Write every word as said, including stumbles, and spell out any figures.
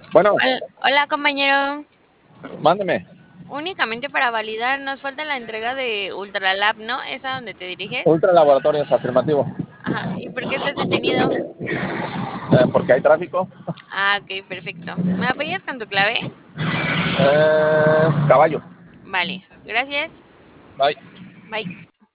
Bueno, Hol- Hola, compañero. mándeme. Únicamente para validar, nos falta la entrega de Ultralab, ¿no? ¿Es a donde te diriges? Ultra Laboratorios, afirmativo. Ajá. ¿Y por qué estás detenido? Eh, porque hay tráfico. Ah, ok, perfecto. ¿Me apoyas con tu clave? Eh, caballo. Vale. Gracias. Bye. Bye.